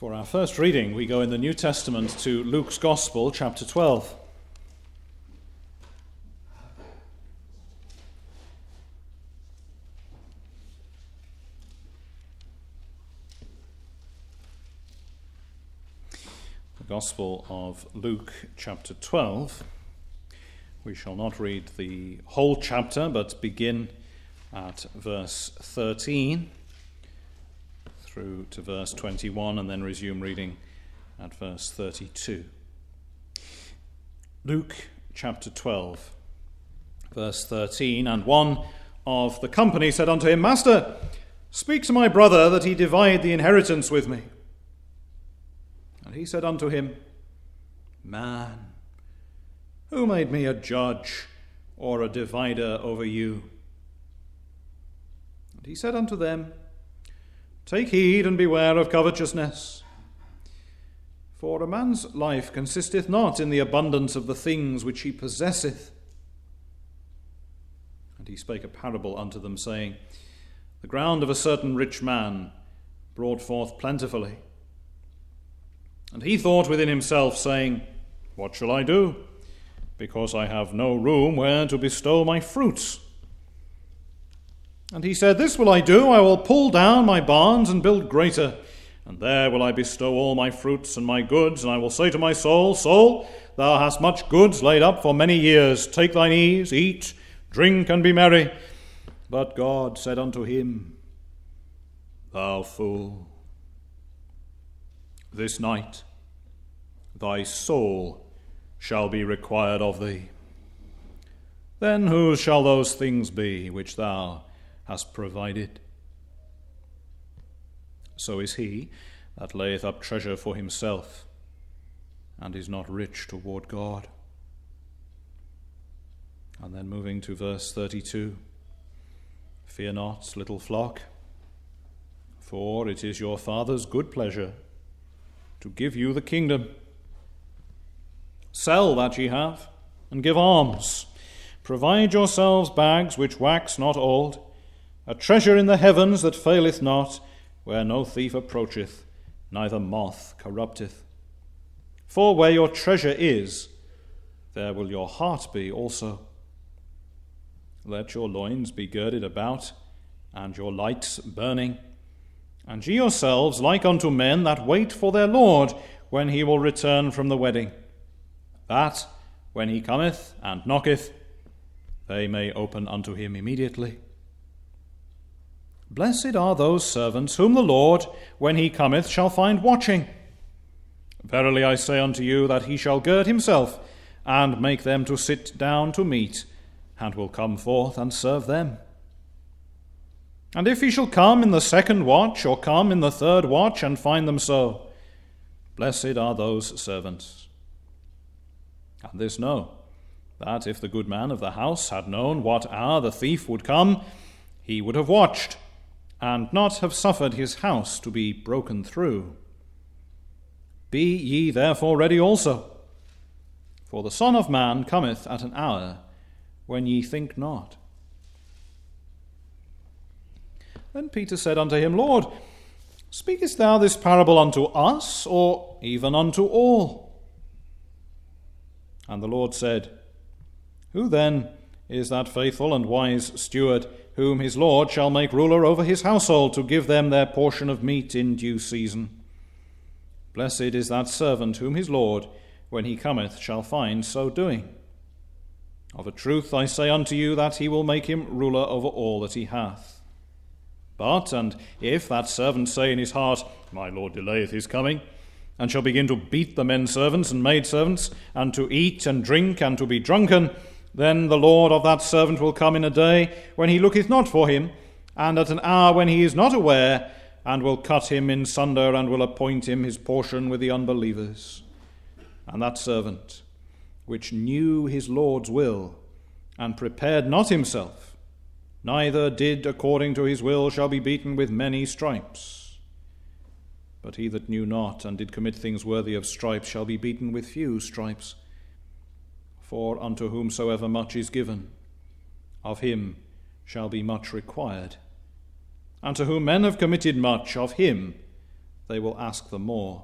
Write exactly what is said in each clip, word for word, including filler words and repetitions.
For our first reading, we go in the New Testament to Luke's Gospel, chapter twelve. The Gospel of Luke, chapter twelve. We shall not read the whole chapter, but begin at verse thirteen. Through to verse twenty-one, and then resume reading at verse thirty-two. Luke chapter twelve, verse thirteen, and one of the company said unto him, Master, speak to my brother that he divide the inheritance with me. And he said unto him, Man, who made me a judge or a divider over you? And he said unto them, Take heed and beware of covetousness. For a man's life consisteth not in the abundance of the things which he possesseth. And he spake a parable unto them, saying, The ground of a certain rich man brought forth plentifully. And he thought within himself, saying, What shall I do? Because I have no room where to bestow my fruits. And he said, This will I do, I will pull down my barns and build greater, and there will I bestow all my fruits and my goods, and I will say to my soul, Soul, thou hast much goods laid up for many years. Take thine ease, eat, drink, and be merry. But God said unto him, Thou fool, this night thy soul shall be required of thee. Then whose shall those things be which thou hast provided? So is he that layeth up treasure for himself, and is not rich toward God. And then moving to verse thirty-two, Fear not, little flock, for it is your Father's good pleasure to give you the kingdom. Sell that ye have, and give alms. Provide yourselves bags which wax not old, a treasure in the heavens that faileth not, where no thief approacheth, neither moth corrupteth. For where your treasure is, there will your heart be also. Let your loins be girded about, and your lights burning, and ye yourselves like unto men that wait for their Lord, when he will return from the wedding, that, when he cometh and knocketh, they may open unto him immediately. Blessed are those servants whom the Lord, when he cometh, shall find watching. Verily I say unto you, that he shall gird himself, and make them to sit down to meat, and will come forth and serve them. And if he shall come in the second watch, or come in the third watch, and find them so, blessed are those servants. And this know, that if the good man of the house had known what hour the thief would come, he would have watched, and not have suffered his house to be broken through. Be ye therefore ready also, for the Son of Man cometh at an hour when ye think not. Then Peter said unto him, Lord, speakest thou this parable unto us, or even unto all? And the Lord said, Who then is that faithful and wise steward, whom his Lord shall make ruler over his household, to give them their portion of meat in due season? Blessed is that servant whom his Lord, when he cometh, shall find so doing. Of a truth I say unto you, that he will make him ruler over all that he hath. But, and if that servant say in his heart, My Lord delayeth his coming, and shall begin to beat the men servants and maidservants, and to eat and drink, and to be drunken, then the Lord of that servant will come in a day when he looketh not for him, and at an hour when he is not aware, and will cut him in sunder, and will appoint him his portion with the unbelievers. And that servant, which knew his Lord's will, and prepared not himself, neither did according to his will, shall be beaten with many stripes. But he that knew not, and did commit things worthy of stripes, shall be beaten with few stripes. For unto whomsoever much is given, of him shall be much required. And to whom men have committed much, of him they will ask the more.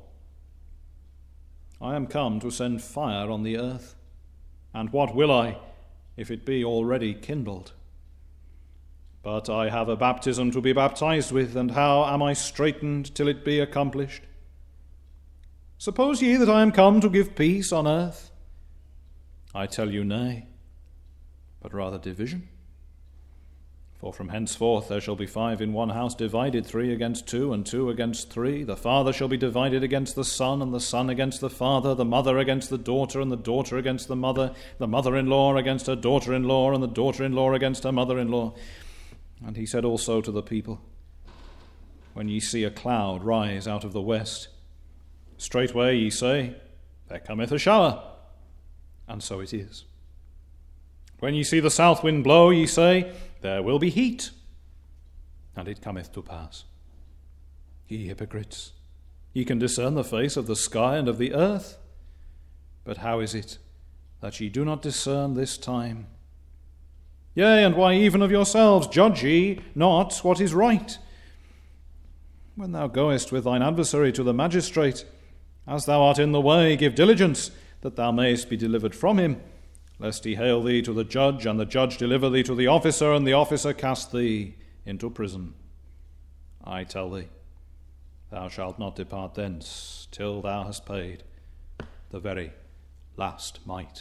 I am come to send fire on the earth, and what will I, if it be already kindled? But I have a baptism to be baptized with, and how am I straitened till it be accomplished? Suppose ye that I am come to give peace on earth? I tell you, nay, but rather division. For from henceforth there shall be five in one house divided, three against two, and two against three. The father shall be divided against the son, and the son against the father, the mother against the daughter, and the daughter against the mother, the mother-in-law against her daughter-in-law, and the daughter-in-law against her mother-in-law. And he said also to the people, When ye see a cloud rise out of the west, straightway ye say, There cometh a shower. And so it is. When ye see the south wind blow, ye say, There will be heat. And it cometh to pass. Ye hypocrites, ye can discern the face of the sky and of the earth. But how is it that ye do not discern this time? Yea, and why even of yourselves judge ye not what is right? When thou goest with thine adversary to the magistrate, as thou art in the way, give diligence that thou mayest be delivered from him, lest he hale thee to the judge, and the judge deliver thee to the officer, and the officer cast thee into prison. I tell thee, thou shalt not depart thence till thou hast paid the very last mite.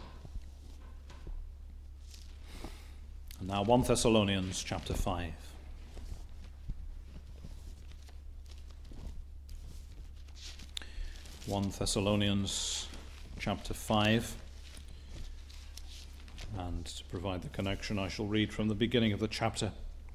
And now First Thessalonians chapter five. First Thessalonians chapter five. And to provide the connection, I shall read from the beginning of the chapter.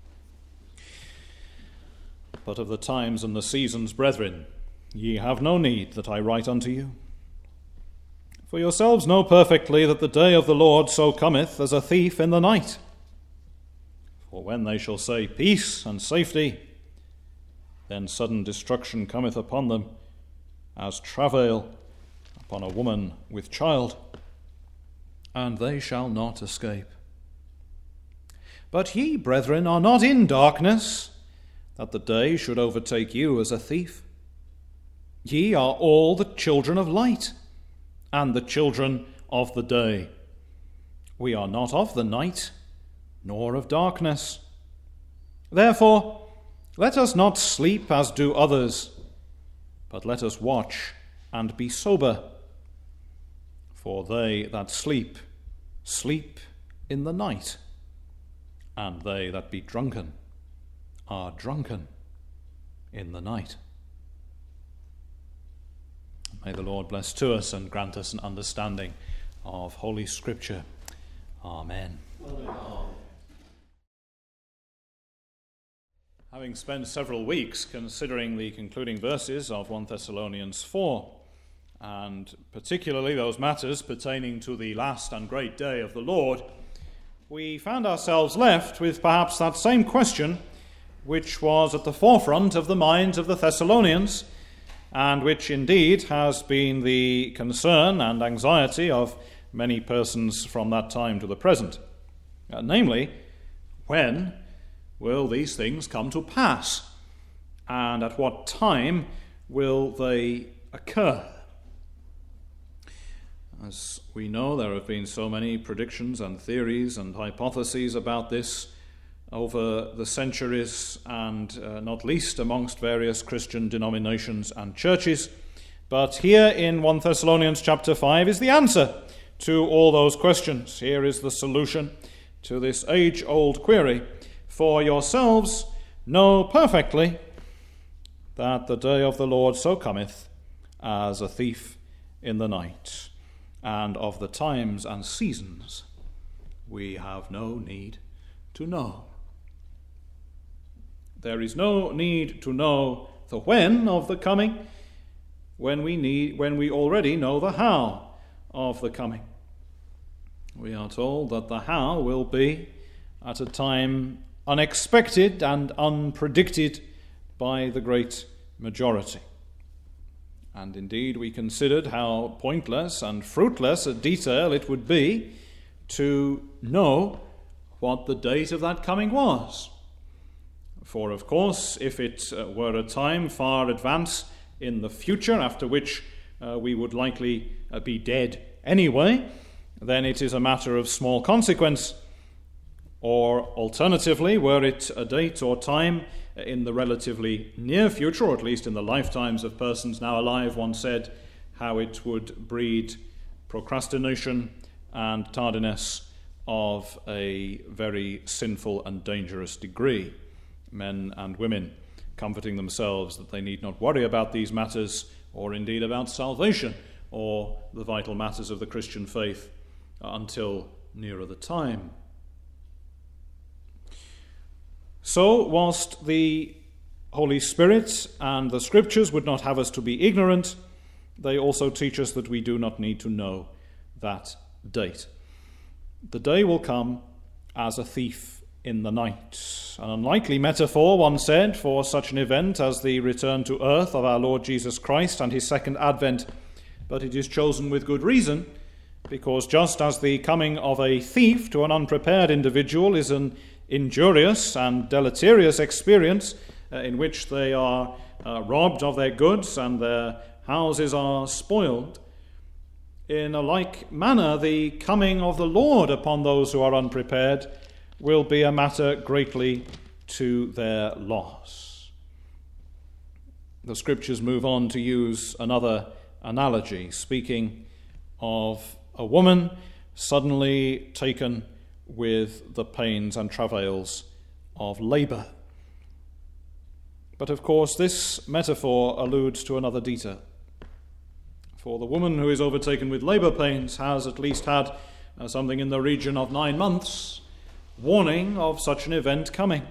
But of the times and the seasons, brethren, ye have no need that I write unto you. For yourselves know perfectly that the day of the Lord so cometh as a thief in the night. For when they shall say peace and safety, then sudden destruction cometh upon them, as travail upon a woman with child, and they shall not escape. But ye, brethren, are not in darkness, that the day should overtake you as a thief. Ye are all the children of light, and the children of the day. We are not of the night, nor of darkness. Therefore, let us not sleep as do others, but let us watch and be sober. For they that sleep, sleep in the night, and they that be drunken are drunken in the night. May the Lord bless to us and grant us an understanding of Holy Scripture. Amen. Amen. Having spent several weeks considering the concluding verses of First Thessalonians four, and particularly those matters pertaining to the last and great day of the Lord, we found ourselves left with perhaps that same question which was at the forefront of the minds of the Thessalonians, and which indeed has been the concern and anxiety of many persons from that time to the present. Uh, namely, when will these things come to pass? And at what time will they occur? As we know, there have been so many predictions and theories and hypotheses about this over the centuries, and uh, not least amongst various Christian denominations and churches. But here in First Thessalonians chapter five is the answer to all those questions. Here is the solution to this age-old query. For yourselves know perfectly that the day of the Lord so cometh as a thief in the night, and of the times and seasons we have no need to know. There is no need to know the when of the coming, when we need, when we already know the how of the coming. We are told that the how will be at a time unexpected and unpredicted by the great majority. And indeed, we considered how pointless and fruitless a detail it would be to know what the date of that coming was. For, of course, if it uh, were a time far advanced in the future, after which uh, we would likely uh, be dead anyway, then it is a matter of small consequence. Or alternatively, were it a date or time in the relatively near future, or at least in the lifetimes of persons now alive, one said how it would breed procrastination and tardiness of a very sinful and dangerous degree. Men and women comforting themselves that they need not worry about these matters, or indeed about salvation, or the vital matters of the Christian faith, until nearer the time. So, whilst the Holy Spirit and the Scriptures would not have us to be ignorant, they also teach us that we do not need to know that date. The day will come as a thief in the night. An unlikely metaphor, one said, for such an event as the return to earth of our Lord Jesus Christ and his second advent, but it is chosen with good reason, because just as the coming of a thief to an unprepared individual is an injurious and deleterious experience uh, in which they are uh, robbed of their goods and their houses are spoiled, in a like manner the coming of the Lord upon those who are unprepared will be a matter greatly to their loss. The Scriptures move on to use another analogy, speaking of a woman suddenly taken with the pains and travails of labour. But of course, this metaphor alludes to another detail. For the woman who is overtaken with labour pains has at least had uh, something in the region of nine months warning of such an event coming.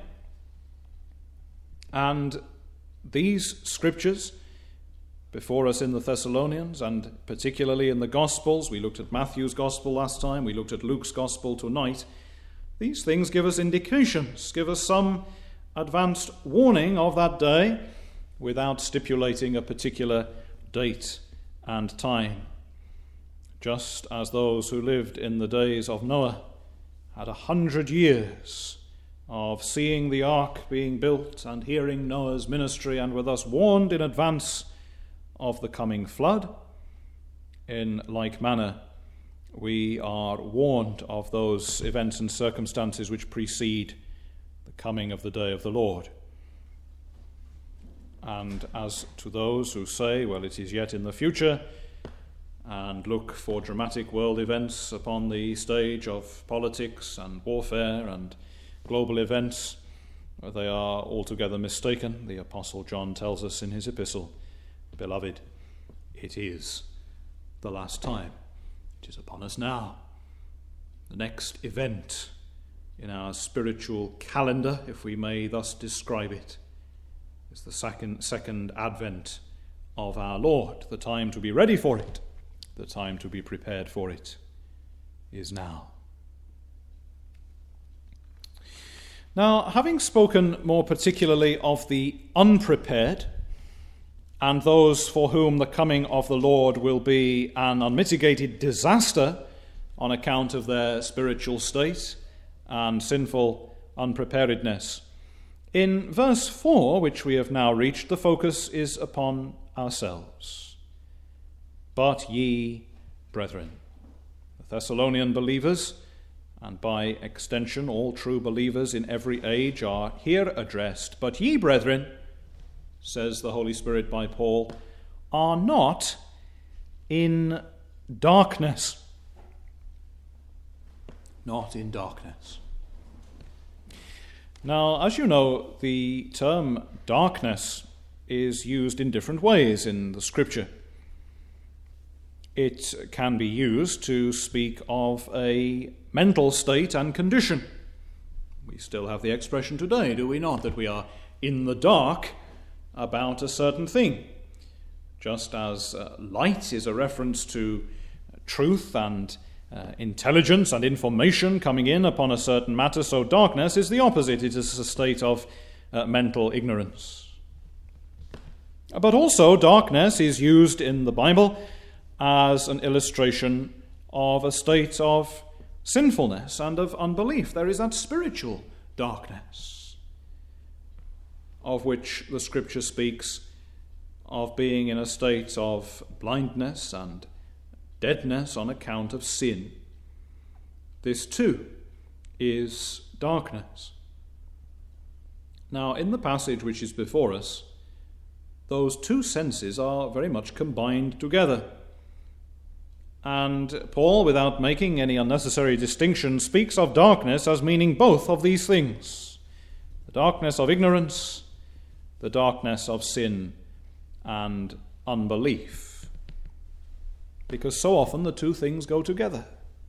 And these Scriptures before us in the Thessalonians, and particularly in the Gospels — we looked at Matthew's Gospel last time, we looked at Luke's Gospel tonight — these things give us indications, give us some advanced warning of that day without stipulating a particular date and time. Just as those who lived in the days of Noah had a hundred years of seeing the ark being built and hearing Noah's ministry, and were thus warned in advance of the coming flood, in like manner we are warned of those events and circumstances which precede the coming of the day of the Lord. And as to those who say, well, it is yet in the future, and look for dramatic world events upon the stage of politics and warfare and global events, they are altogether mistaken. The Apostle John tells us in his epistle, "Beloved, it is the last time. It is upon us now." The next event in our spiritual calendar, if we may thus describe it, is the second, second advent of our Lord. The time to be ready for it, the time to be prepared for it, is now. Now, having spoken more particularly of the unprepared and those for whom the coming of the Lord will be an unmitigated disaster on account of their spiritual state and sinful unpreparedness, in verse four, which we have now reached, the focus is upon ourselves. But ye, brethren, the Thessalonian believers, and by extension all true believers in every age, are here addressed. But ye, brethren, says the Holy Spirit by Paul, are not in darkness. Not in darkness. Now, as you know, the term darkness is used in different ways in the Scripture. It can be used to speak of a mental state and condition. We still have the expression today, do we not, that we are in the dark about a certain thing. Just as uh, light is a reference to uh, truth and uh, intelligence and information coming in upon a certain matter, so darkness is the opposite. It is a state of uh, mental ignorance. But also darkness is used in the Bible as an illustration of a state of sinfulness and of unbelief. There is that spiritual darkness. of which the Scripture speaks of being in a state of blindness and deadness on account of sin. This too is darkness. Now, in the passage which is before us, those two senses are very much combined together. And Paul, without making any unnecessary distinction, speaks of darkness as meaning both of these things: the darkness of ignorance, the darkness of sin and unbelief. Because so often the two things go together.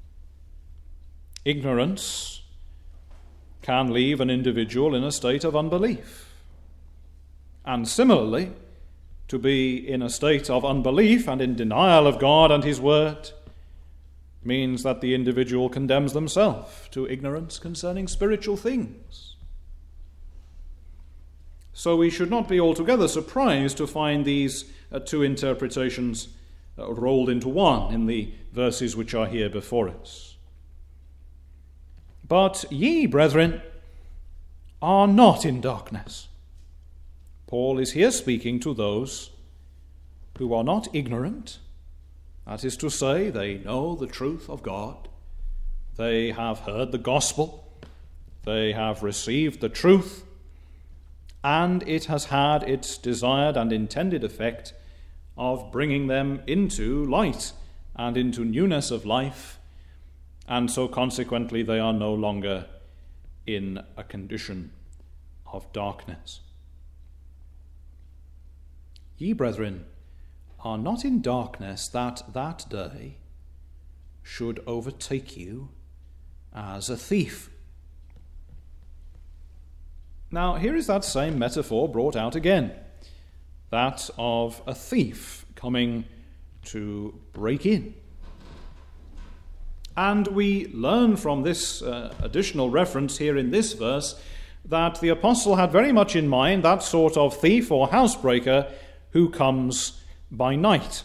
Ignorance can leave an individual in a state of unbelief. And similarly, to be in a state of unbelief and in denial of God and His Word means that the individual condemns themselves to ignorance concerning spiritual things. So we should not be altogether surprised to find these uh, two interpretations uh, rolled into one in the verses which are here before us. But ye, brethren, are not in darkness. Paul is here speaking to those who are not ignorant. That is to say, they know the truth of God. They have heard the gospel. They have received the truth. And it has had its desired and intended effect of bringing them into light and into newness of life. And so consequently they are no longer in a condition of darkness. Ye, brethren, are not in darkness, that that day should overtake you as a thief. Now, here is that same metaphor brought out again, that of a thief coming to break in. And we learn from this uh, additional reference here in this verse that the apostle had very much in mind that sort of thief or housebreaker who comes by night.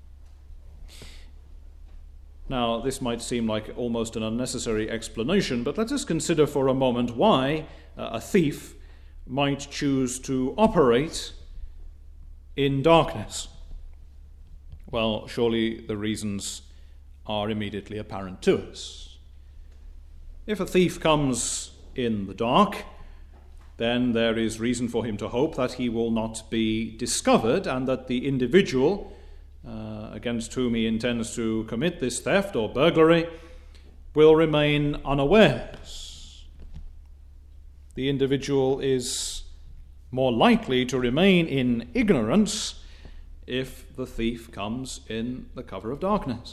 Now, this might seem like almost an unnecessary explanation, but let us consider for a moment why uh, a thief might choose to operate in darkness. Well, surely the reasons are immediately apparent to us. If a thief comes in the dark, then there is reason for him to hope that he will not be discovered and that the individual uh, against whom he intends to commit this theft or burglary will remain unawares. The individual is more likely to remain in ignorance if the thief comes in the cover of darkness.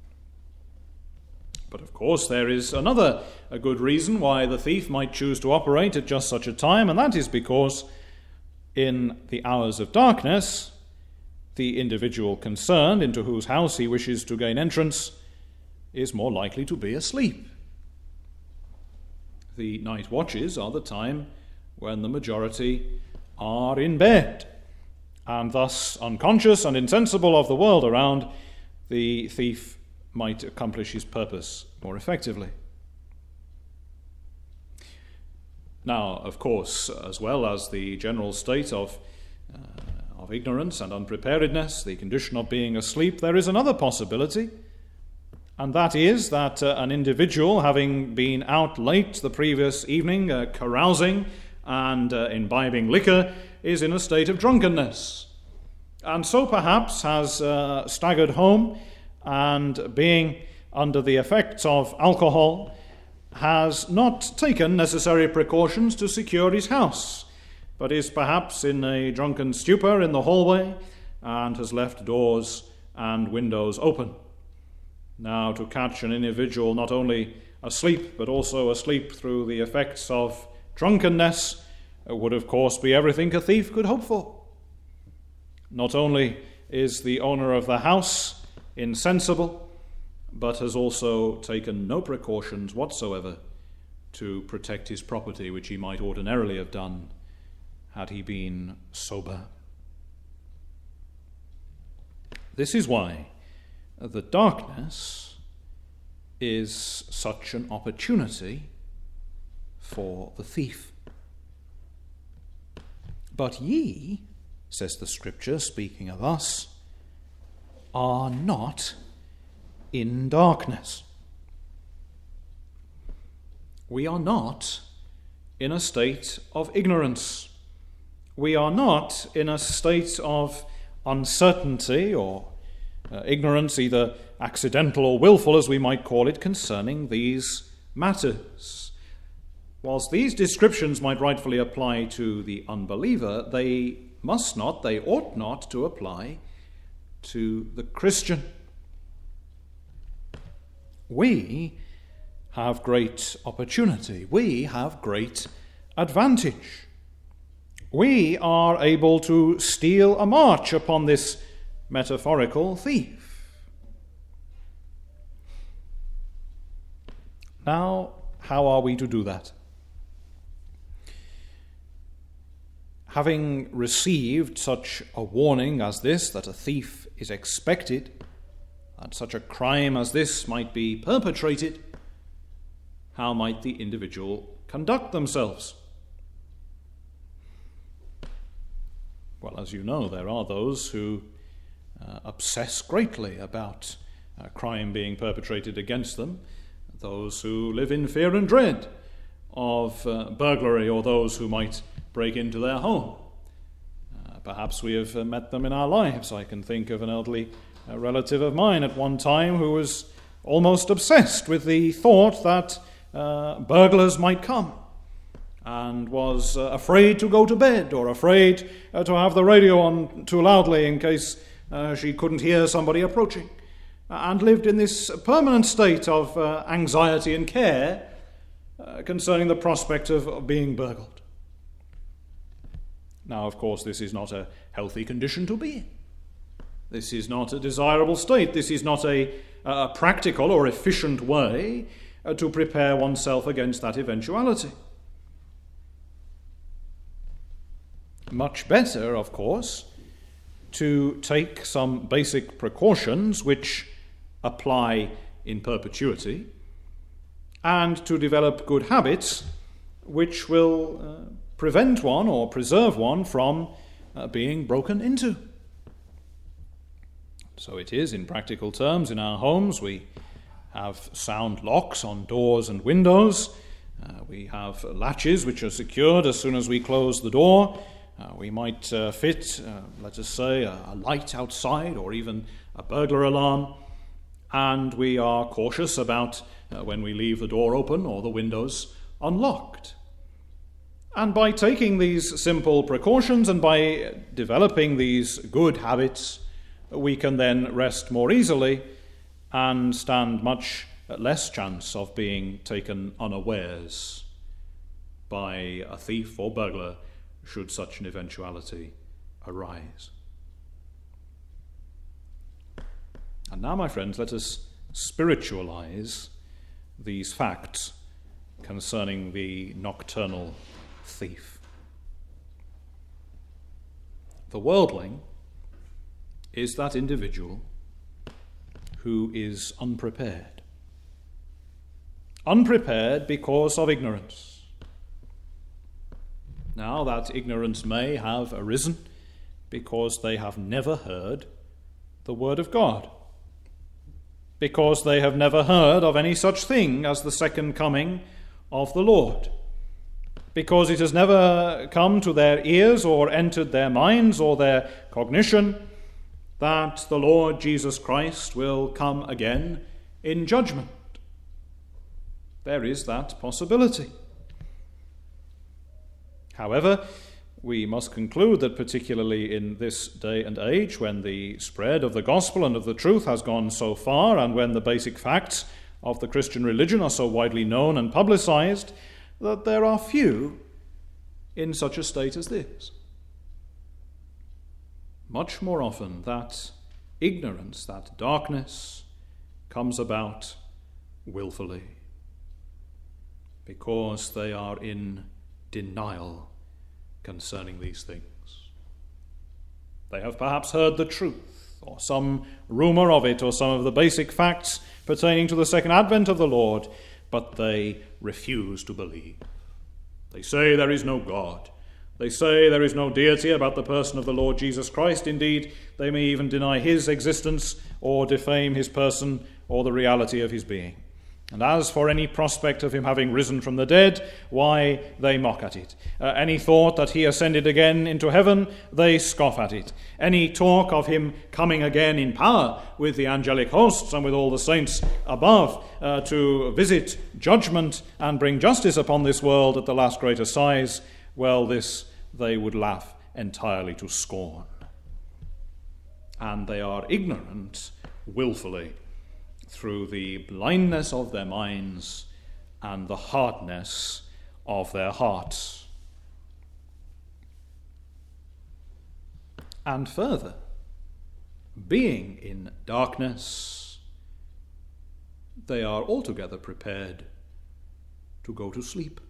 But of course there is another a good reason why the thief might choose to operate at just such a time, and that is because in the hours of darkness, the individual concerned into whose house he wishes to gain entrance is more likely to be asleep. The night watches are the time when the majority are in bed, and thus unconscious and insensible of the world around, the thief might accomplish his purpose more effectively. Now, of course, as well as the general state of, uh, of ignorance and unpreparedness, the condition of being asleep, there is another possibility, and that is that uh, an individual, having been out late the previous evening, uh, carousing and uh, imbibing liquor, is in a state of drunkenness, and so perhaps has uh, staggered home, and being under the effects of alcohol, has not taken necessary precautions to secure his house, but is perhaps in a drunken stupor in the hallway and has left doors and windows open. Now, to catch an individual not only asleep, but also asleep through the effects of drunkenness would, of course, be everything a thief could hope for. Not only is the owner of the house insensible, but has also taken no precautions whatsoever to protect his property, which he might ordinarily have done had he been sober. This is why the darkness is such an opportunity for the thief. But ye, says the Scripture, speaking of us, are not in darkness. We are not in a state of ignorance. We are not in a state of uncertainty or uh, ignorance, either accidental or willful, as we might call it, concerning these matters. Whilst these descriptions might rightfully apply to the unbeliever, they must not, they ought not to apply to the Christian. We have great opportunity. We have great advantage. We are able to steal a march upon this metaphorical thief. Now, how are we to do that? Having received such a warning as this, that a thief is expected, that such a crime as this might be perpetrated, how might the individual conduct themselves? Well, as you know, there are those who uh, obsess greatly about uh, crime being perpetrated against them, those who live in fear and dread of uh, burglary, or those who might break into their home. Uh, perhaps we have uh, met them in our lives. I can think of an elderly uh, relative of mine at one time who was almost obsessed with the thought that uh, burglars might come, and was uh, afraid to go to bed, or afraid uh, to have the radio on too loudly in case uh, she couldn't hear somebody approaching, and lived in this permanent state of uh, anxiety and care uh, concerning the prospect of, of being burgled. Now, of course, this is not a healthy condition to be in. This is not a desirable state. This is not a, a practical or efficient way uh, to prepare oneself against that eventuality. Much better, of course, to take some basic precautions which apply in perpetuity, and to develop good habits which will uh, prevent one or preserve one from uh, being broken into. So it is, in practical terms, in our homes we have sound locks on doors and windows. Uh, we have latches which are secured as soon as we close the door. Uh, we might uh, fit, uh, let us say, a, a light outside, or even a burglar alarm, and we are cautious about uh, when we leave the door open or the windows unlocked. And by taking these simple precautions and by developing these good habits, we can then rest more easily and stand much less chance of being taken unawares by a thief or burglar, should such an eventuality arise. And now, my friends, let us spiritualize these facts concerning the nocturnal thief. The worldling is that individual who is unprepared. Unprepared because of ignorance. Now, that ignorance may have arisen because they have never heard the word of God, because they have never heard of any such thing as the second coming of the Lord, because it has never come to their ears or entered their minds or their cognition that the Lord Jesus Christ will come again in judgment. There is that possibility. However, we must conclude that particularly in this day and age, when the spread of the gospel and of the truth has gone so far, and when the basic facts of the Christian religion are so widely known and publicized, that there are few in such a state as this. Much more often that ignorance, that darkness, comes about willfully, because they are in denial concerning these things. They have perhaps heard the truth, or some rumor of it, or some of the basic facts pertaining to the second advent of the Lord, but they refuse to believe. They say there is no God. They say there is no deity about the person of the Lord Jesus Christ. Indeed, they may even deny his existence or defame his person or the reality of his being. And as for any prospect of him having risen from the dead, why, they mock at it. Uh, any thought that he ascended again into heaven, they scoff at it. Any talk of him coming again in power with the angelic hosts and with all the saints above uh, to visit judgment and bring justice upon this world at the last great assize, well, this they would laugh entirely to scorn. And they are ignorant willfully, through the blindness of their minds and the hardness of their hearts. And further, being in darkness, they are altogether prepared to go to sleep.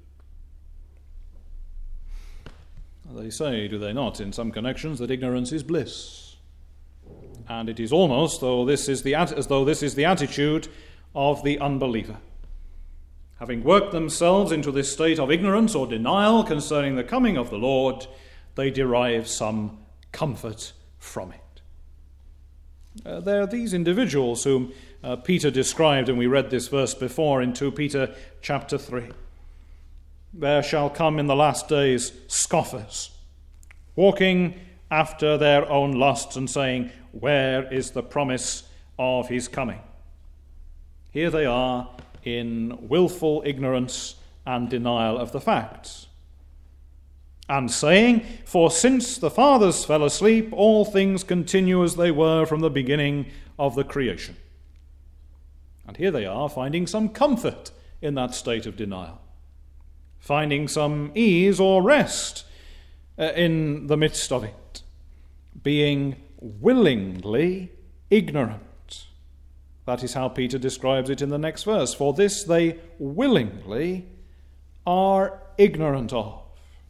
They say, do they not, in some connections, that ignorance is bliss. And it is almost though this is the, as though this is the attitude of the unbeliever. Having worked themselves into this state of ignorance or denial concerning the coming of the Lord, they derive some comfort from it. Uh, there are these individuals whom uh, Peter described, and we read this verse before in Second Peter chapter three. There shall come in the last days scoffers, walking after their own lusts and saying, where is the promise of his coming? Here they are in willful ignorance and denial of the facts. And saying, for since the fathers fell asleep, all things continue as they were from the beginning of the creation. And here they are finding some comfort in that state of denial, finding some ease or rest in the midst of it, being willingly ignorant. That is how Peter describes it in the next verse. For this they willingly are ignorant of.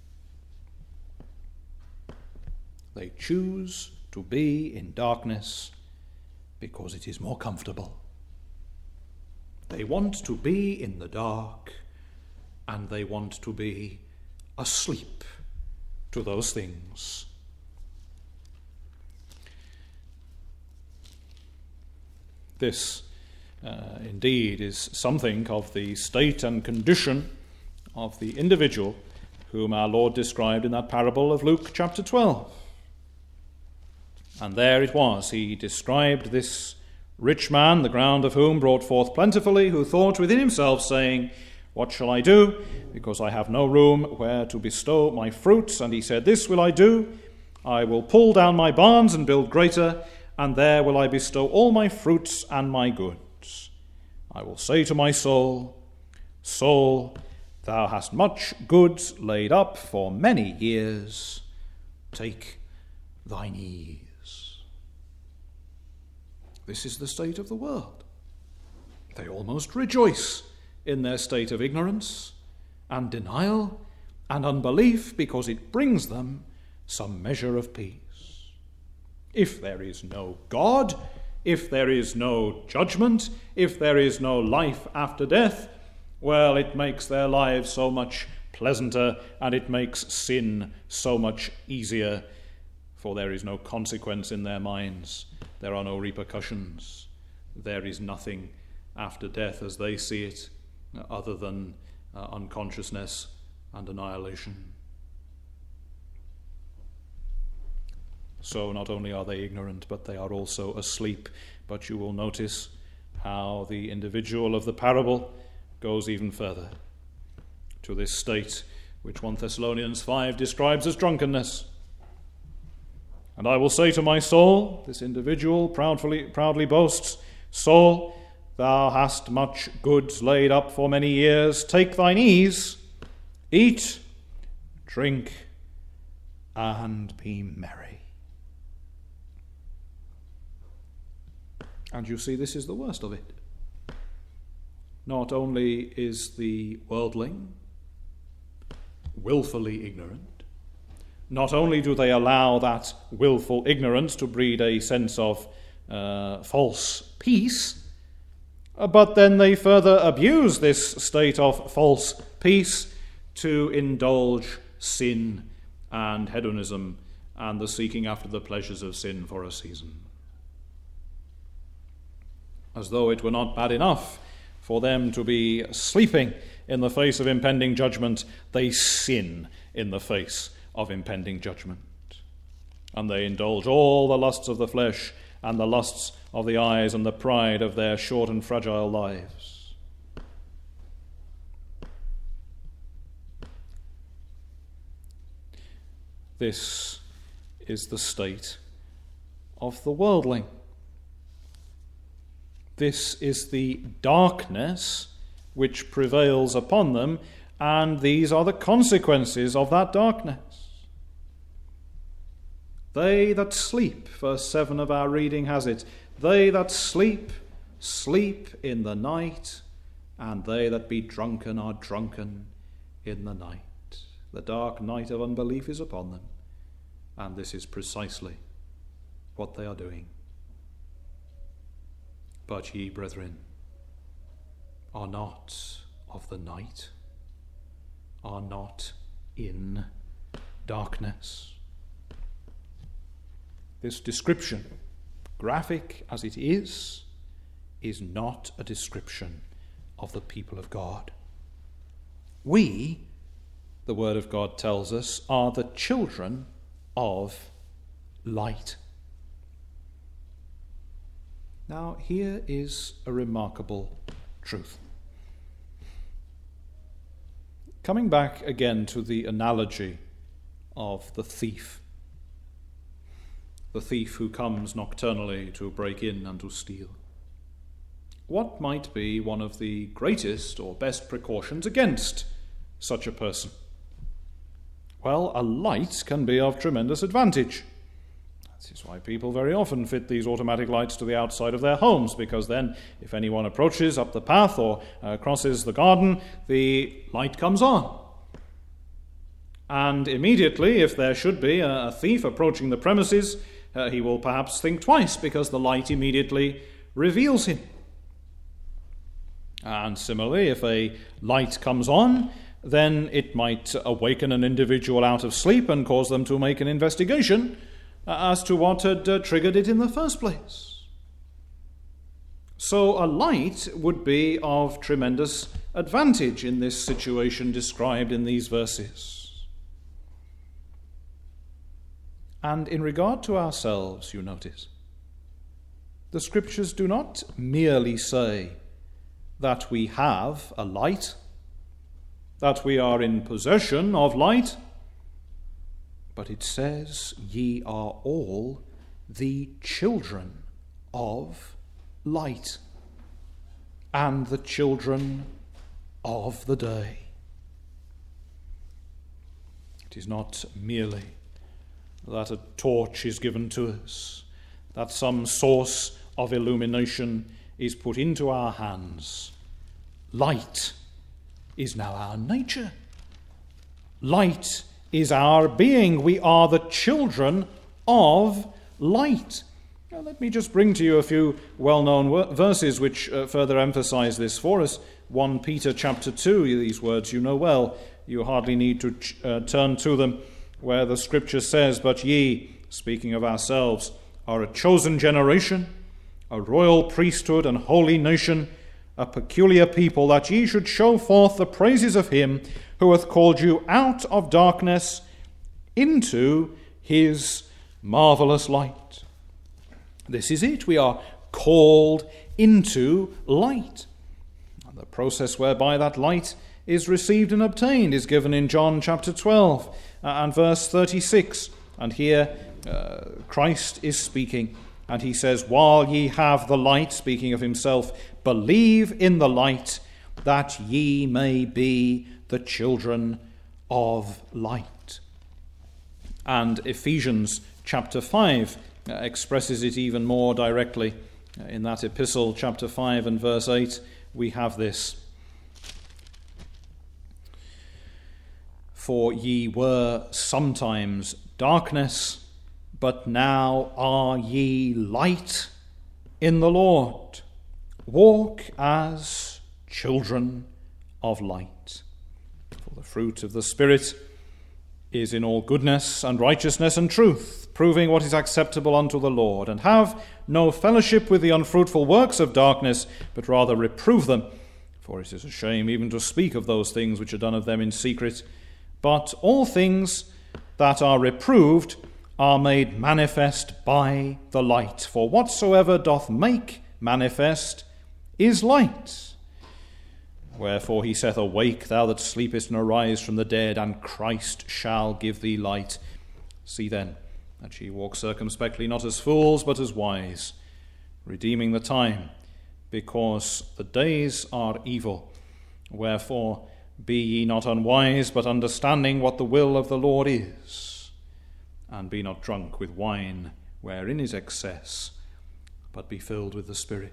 They choose to be in darkness because it is more comfortable. They want to be in the dark, and they want to be asleep to those things. This, uh, indeed, is something of the state and condition of the individual whom our Lord described in that parable of Luke chapter twelve. And there it was, he described this rich man, the ground of whom brought forth plentifully, who thought within himself, saying, what shall I do? Because I have no room where to bestow my fruits. And he said, this will I do. I will pull down my barns and build greater, and there will I bestow all my fruits and my goods. I will say to my soul, soul, thou hast much goods laid up for many years. Take thine ease. This is the state of the world. They almost rejoice in their state of ignorance and denial and unbelief, because it brings them some measure of peace. If there is no God, if there is no judgment, if there is no life after death, well, it makes their lives so much pleasanter, and it makes sin so much easier, for there is no consequence in their minds. There are no repercussions. There is nothing after death as they see it, other than uh, unconsciousness and annihilation. So not only are they ignorant, but they are also asleep. But you will notice how the individual of the parable goes even further, to this state which First Thessalonians five describes as drunkenness. And I will say to my soul, this individual proudly, proudly boasts, soul, thou hast much goods laid up for many years. Take thine ease, eat, drink, and be merry. And you see, this is the worst of it. Not only is the worldling willfully ignorant, not only do they allow that willful ignorance to breed a sense of uh, false peace, but then they further abuse this state of false peace to indulge sin and hedonism and the seeking after the pleasures of sin for a season. As though it were not bad enough for them to be sleeping in the face of impending judgment, they sin in the face of impending judgment. And they indulge all the lusts of the flesh and the lusts of the eyes and the pride of their short and fragile lives. This is the state of the worldling. This is the darkness which prevails upon them, and these are the consequences of that darkness. They that sleep, verse seven of our reading has it, they that sleep, sleep in the night, and they that be drunken are drunken in the night. The dark night of unbelief is upon them, and this is precisely what they are doing. But ye, brethren, are not of the night, are not in darkness. This description, graphic as it is, is not a description of the people of God. We, the Word of God tells us, are the children of light. Now, here is a remarkable truth. Coming back again to the analogy of the thief, the thief who comes nocturnally to break in and to steal. What might be one of the greatest or best precautions against such a person? Well, a light can be of tremendous advantage. This is why people very often fit these automatic lights to the outside of their homes, because then if anyone approaches up the path or uh, crosses the garden, the light comes on. And immediately, if there should be a, a thief approaching the premises, uh, he will perhaps think twice, because the light immediately reveals him. And similarly, if a light comes on, then it might awaken an individual out of sleep and cause them to make an investigation as to what had uh, triggered it in the first place. So a light would be of tremendous advantage in this situation described in these verses. And in regard to ourselves, you notice, the Scriptures do not merely say that we have a light, that we are in possession of light, but it says, ye are all the children of light and the children of the day. It is not merely that a torch is given to us, that some source of illumination is put into our hands. Light is now our nature. Light is our being. We are the children of light. Now, let me just bring to you a few well-known wor- verses which uh, further emphasize this for us. First Peter chapter two, these words you know well. You hardly need to ch- uh, turn to them, where the Scripture says, but ye, speaking of ourselves, are a chosen generation, a royal priesthood and holy nation, a peculiar people, that ye should show forth the praises of him who hath called you out of darkness into his marvelous light. This is it. We are called into light. And the process whereby that light is received and obtained is given in John chapter twelve uh, and verse thirty-six. And here uh, Christ is speaking, and he says, while ye have the light, speaking of himself, believe in the light, that ye may be the children of light. And Ephesians chapter five uh, expresses it even more directly. Uh, in that epistle, chapter five and verse eight, we have this. For ye were sometimes darkness, but now are ye light in the Lord. Walk as children of light. For the fruit of the Spirit is in all goodness and righteousness and truth, proving what is acceptable unto the Lord, and have no fellowship with the unfruitful works of darkness, but rather reprove them. For it is a shame even to speak of those things which are done of them in secret. But all things that are reproved are made manifest by the light. For whatsoever doth make manifest is light. Wherefore he saith, Awake, thou that sleepest, and arise from the dead, and Christ shall give thee light. See then that ye walk circumspectly, not as fools, but as wise, redeeming the time, because the days are evil. Wherefore be ye not unwise, but understanding what the will of the Lord is. And be not drunk with wine, wherein is excess, but be filled with the Spirit.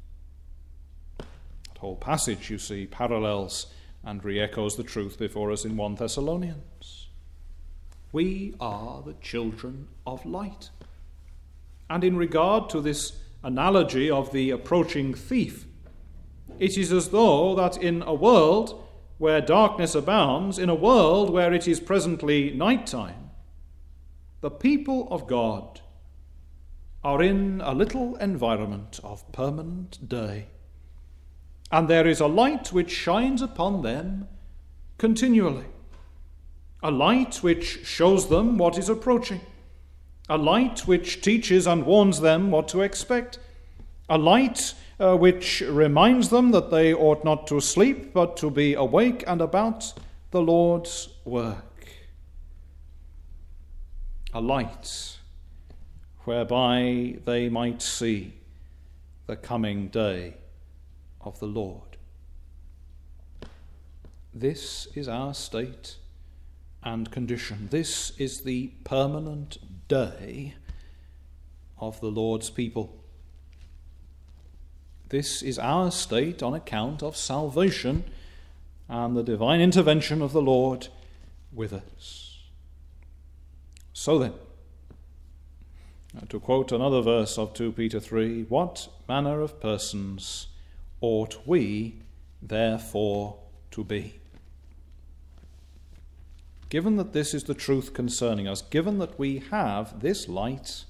That whole passage, you see, parallels and re-echoes the truth before us in First Thessalonians. We are the children of light. And in regard to this analogy of the approaching thief, it is as though that in a world where darkness abounds, in a world where it is presently night time, the people of God are in a little environment of permanent day, and there is a light which shines upon them continually, a light which shows them what is approaching, a light which teaches and warns them what to expect, a light uh, which reminds them that they ought not to sleep, but to be awake and about the Lord's work. A light whereby they might see the coming day of the Lord. This is our state and condition. This is the permanent day of the Lord's people. This is our state on account of salvation and the divine intervention of the Lord with us. So then, to quote another verse of Second Peter three, what manner of persons ought we therefore to be? Given that this is the truth concerning us, given that we have this light,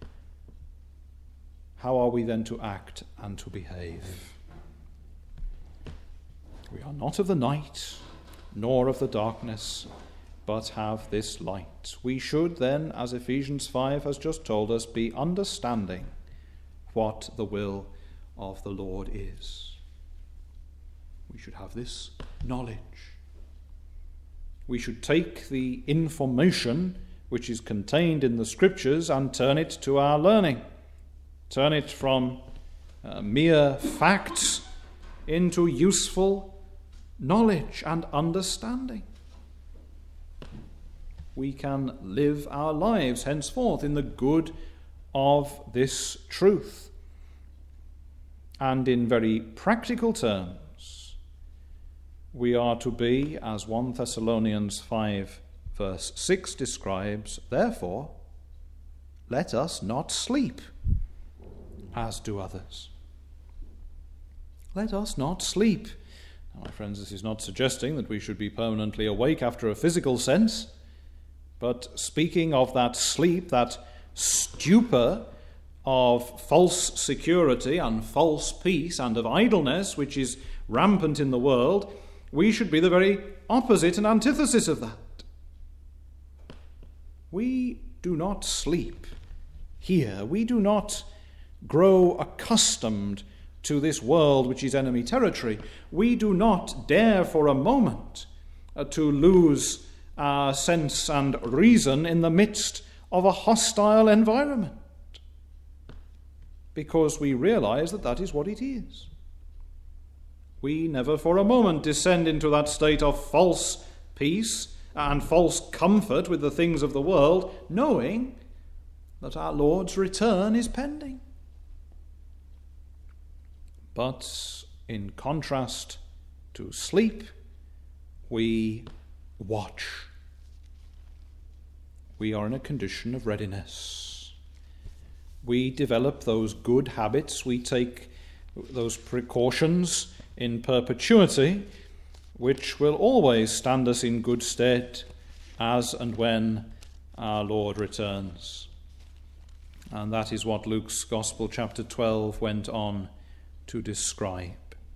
how are we then to act and to behave? We are not of the night, nor of the darkness, but have this light. We should then, as Ephesians five has just told us, be understanding what the will of the Lord is. We should have this knowledge. We should take the information which is contained in the Scriptures and turn it to our learning. Turn it from uh, mere facts into useful knowledge and understanding. We can live our lives henceforth in the good of this truth. And in very practical terms, we are to be, as First Thessalonians five verse six describes, therefore, let us not sleep, as do others. Let us not sleep. Now, my friends, this is not suggesting that we should be permanently awake after a physical sense, but speaking of that sleep, that stupor of false security and false peace and of idleness which is rampant in the world, we should be the very opposite and antithesis of that. We do not sleep here. We do not grow accustomed to this world which is enemy territory. We do not dare for a moment uh, to lose our sense and reason in the midst of a hostile environment, because we realize that that is what it is. We never for a moment descend into that state of false peace and false comfort with the things of the world, knowing that our Lord's return is pending. But in contrast to sleep, we watch. We are in a condition of readiness. We develop those good habits, we take those precautions in perpetuity, which will always stand us in good stead as and when our Lord returns. And that is what Luke's Gospel chapter twelve went on to describe.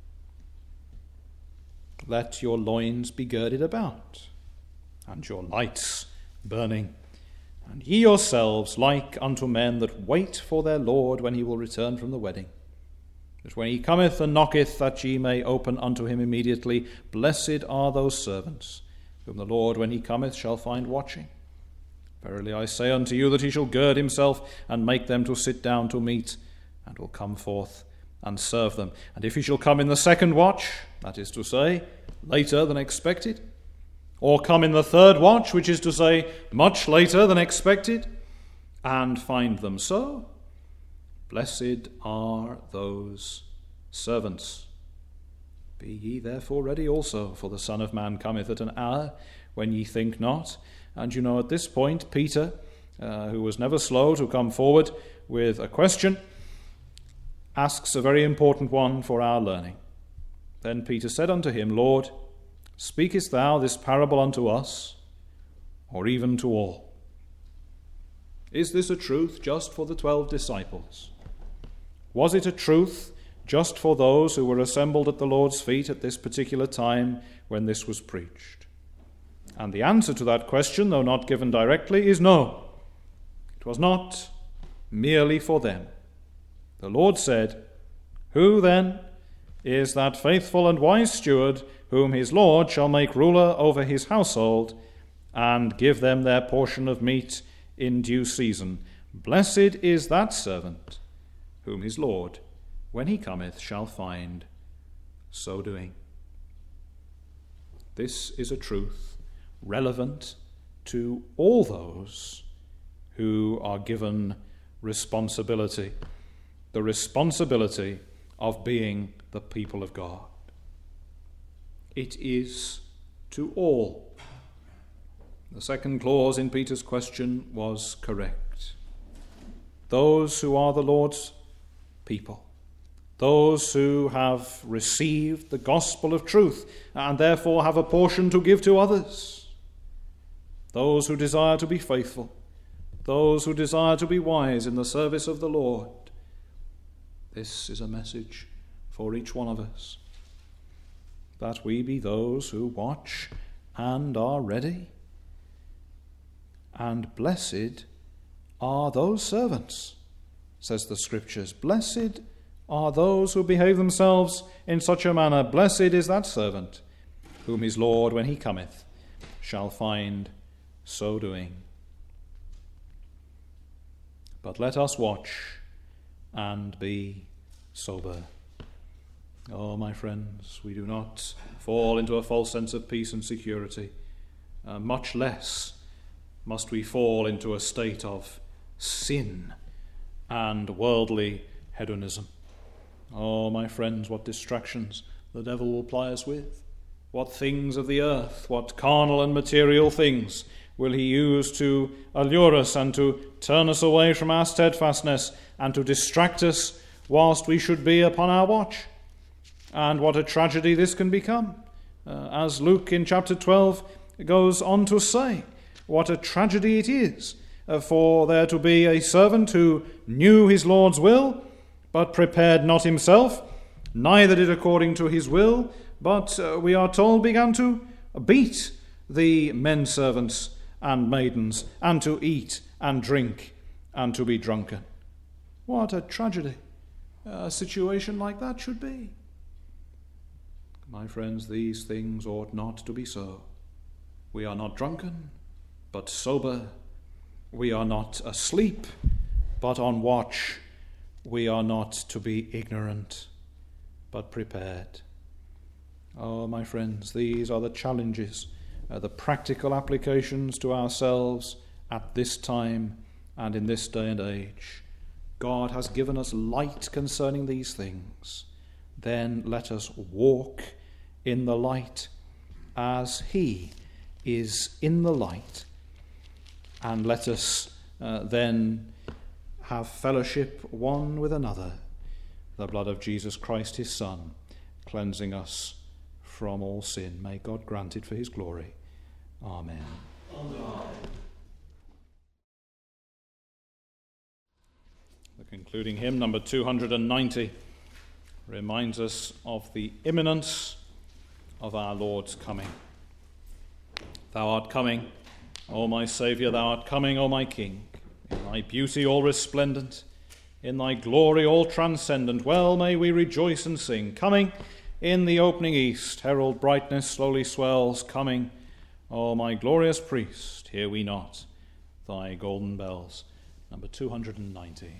Let your loins be girded about, and your lights burning, and ye yourselves like unto men that wait for their Lord when he will return from the wedding, that when he cometh and knocketh, that ye may open unto him immediately. Blessed are those servants, whom the Lord when he cometh shall find watching. Verily I say unto you, that he shall gird himself, and make them to sit down to meat, and will come forth and serve them. And if he shall come in the second watch, that is to say, later than expected, or come in the third watch, which is to say, much later than expected, and find them so, blessed are those servants. Be ye therefore ready also, for the Son of Man cometh at an hour when ye think not. And you know, at this point, Peter, uh, who was never slow to come forward with a question, asks a very important one for our learning. Then Peter said unto him, Lord, speakest thou this parable unto us, or even to all? Is this a truth just for the twelve disciples? Was it a truth just for those who were assembled at the Lord's feet at this particular time when this was preached? And the answer to that question, though not given directly, is no. It was not merely for them. The Lord said, Who then is that faithful and wise steward whom his Lord shall make ruler over his household, and give them their portion of meat in due season? Blessed is that servant whom his Lord, when he cometh, shall find so doing. This is a truth relevant to all those who are given responsibility, the responsibility of being the people of God. It is to all. The second clause in Peter's question was correct. Those who are the Lord's people, those who have received the gospel of truth and therefore have a portion to give to others, those who desire to be faithful, those who desire to be wise in the service of the Lord. This is a message for each one of us, that we be those who watch and are ready. And blessed are those servants, says the Scriptures. Blessed are those who behave themselves in such a manner. Blessed is that servant whom his Lord, when he cometh, shall find so doing. But let us watch and be sober. Oh, my friends, we do not fall into a false sense of peace and security. Uh, much less must we fall into a state of sin and worldly hedonism. Oh, my friends, what distractions the devil will ply us with. What things of the earth, what carnal and material things will he use to allure us and to turn us away from our steadfastness and to distract us whilst we should be upon our watch. And what a tragedy this can become. Uh, as Luke in chapter twelve goes on to say, what a tragedy it is uh, for there to be a servant who knew his Lord's will, but prepared not himself, neither did according to his will, but uh, we are told began to beat the men servants and maidens, and to eat and drink and to be drunken. What a tragedy a situation like that should be. My friends, these things ought not to be so. We are not drunken, but sober. We are not asleep, but on watch. We are not to be ignorant, but prepared. Oh, my friends, these are the challenges, uh, the practical applications to ourselves at this time and in this day and age. God has given us light concerning these things. Then let us walk in the light as he is in the light. And let us uh, then have fellowship one with another, the blood of Jesus Christ his Son, cleansing us from all sin. May God grant it for his glory. Amen. The concluding hymn, number two hundred ninety, reminds us of the imminence of our Lord's coming. Thou art coming, O my Saviour, thou art coming, O my King, in thy beauty all resplendent, in thy glory all transcendent. Well may we rejoice and sing. Coming in the opening east, herald brightness slowly swells. Coming, O my glorious priest, hear we not thy golden bells. Number two hundred ninety.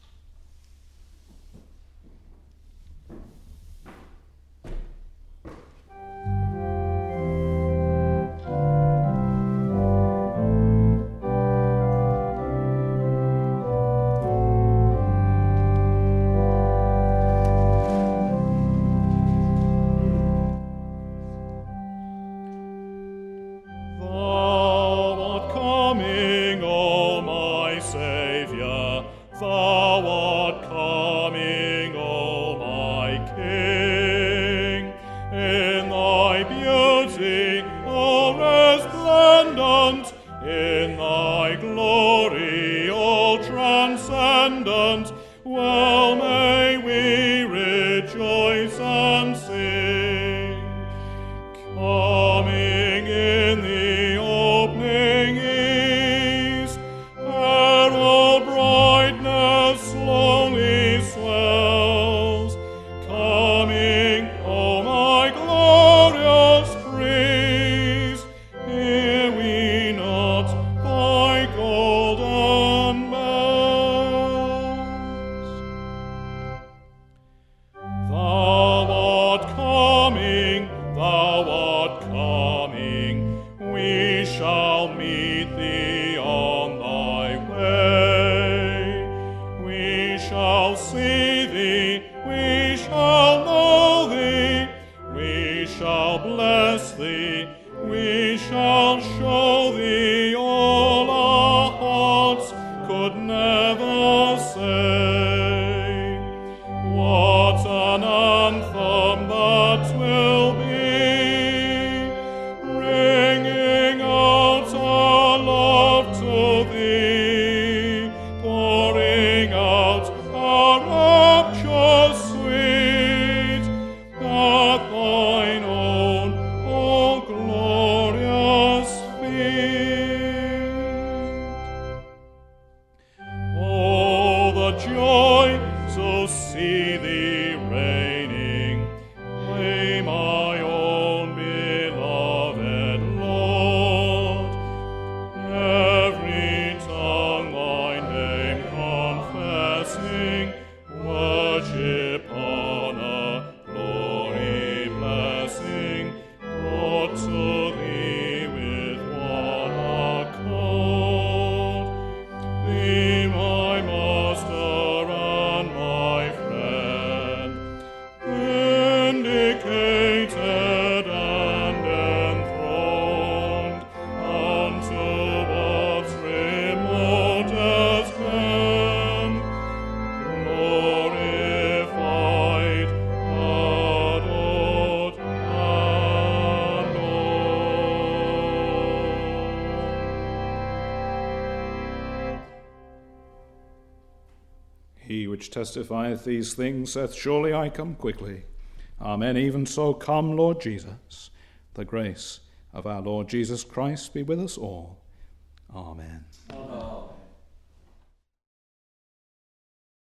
He which testifieth these things saith, Surely I come quickly. Amen. Even so, come, Lord Jesus. The grace of our Lord Jesus Christ be with us all. Amen. Amen.